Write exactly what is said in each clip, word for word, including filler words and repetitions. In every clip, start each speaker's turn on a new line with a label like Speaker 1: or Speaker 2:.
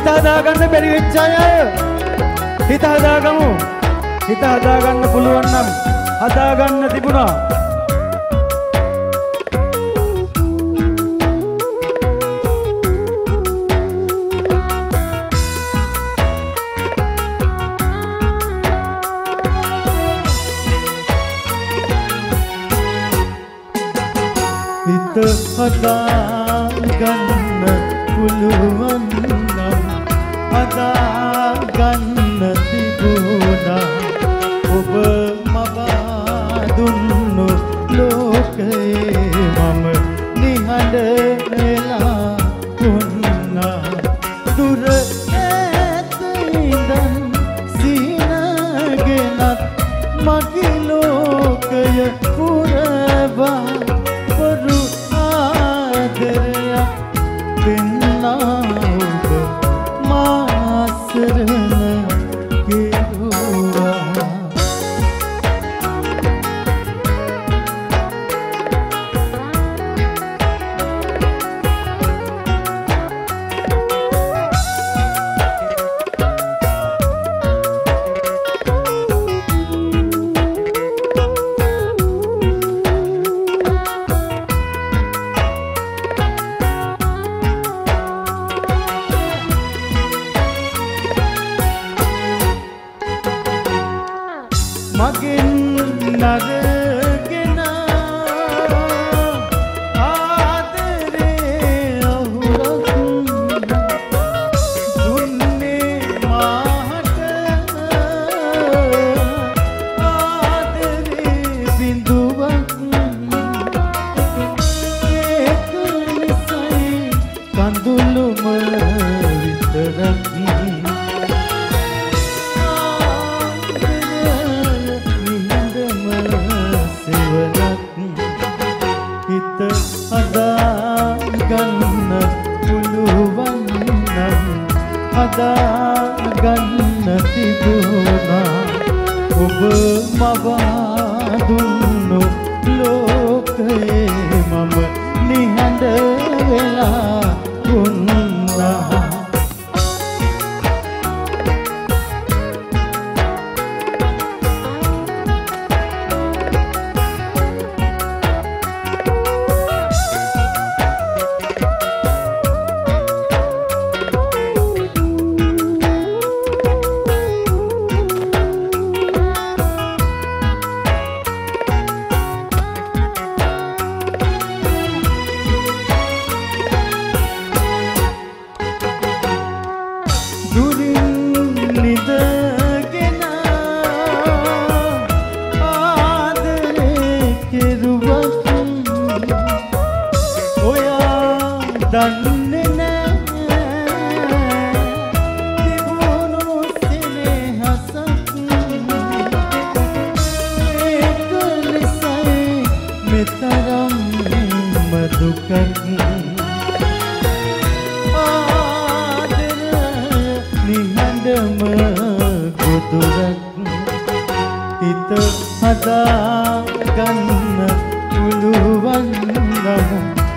Speaker 1: හිත හදාගන්න බැරි වෙච්ච අය හිත හදාගමු. හිත හදාගන්න පුළුවන් නම් හදාගන්න තිබුණා. හිත හදාගන්න පුළුවන් නම් හදාගන්න තිබුණා. ඔබ මවා දුන්නු ලෝකේ මම නිහඬ වෙලා වුණා. දුර ඈත ඉඳන් සිනගෙනත් මගේ ලෝකය පුරවා පරු ආදරයක් දෙන්නා ඔබ මා සරණ කෙරුවා. මගෙන් නරගෙන ආදරේ අහුරක් දුන්නේ මාට ආදරේ බිඳුවක් ඒක නිසයි කඳුළුම විතරක් හිත හදාගන්න පුළුවන් නම් හදාගන්න තිබුණා. ඔබ මවා දුන්නු ලෝකේ මම නිහඬ වෙලා වුණා. දුරින් නිදගෙන ආදරේ කෙරුවක් ඔයා දන්නේ නෑ තිබුණු සෙනෙහසක් ඒක නිසයි මෙතරම් දුකක්. නිහඬම ගොදුරක් හිත හදාගන්න පුළුවන් නම්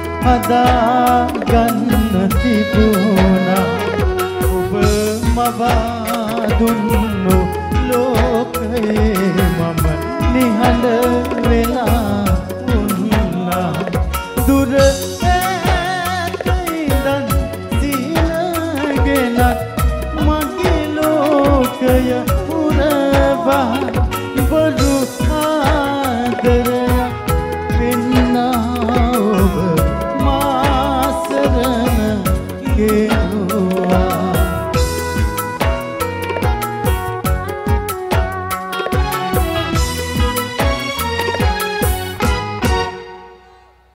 Speaker 1: හදාගන්න තිබුණා. ඔබ මවා දුන්නු ලෝකේ මම නිහඬ වෙලා වුණා. දුර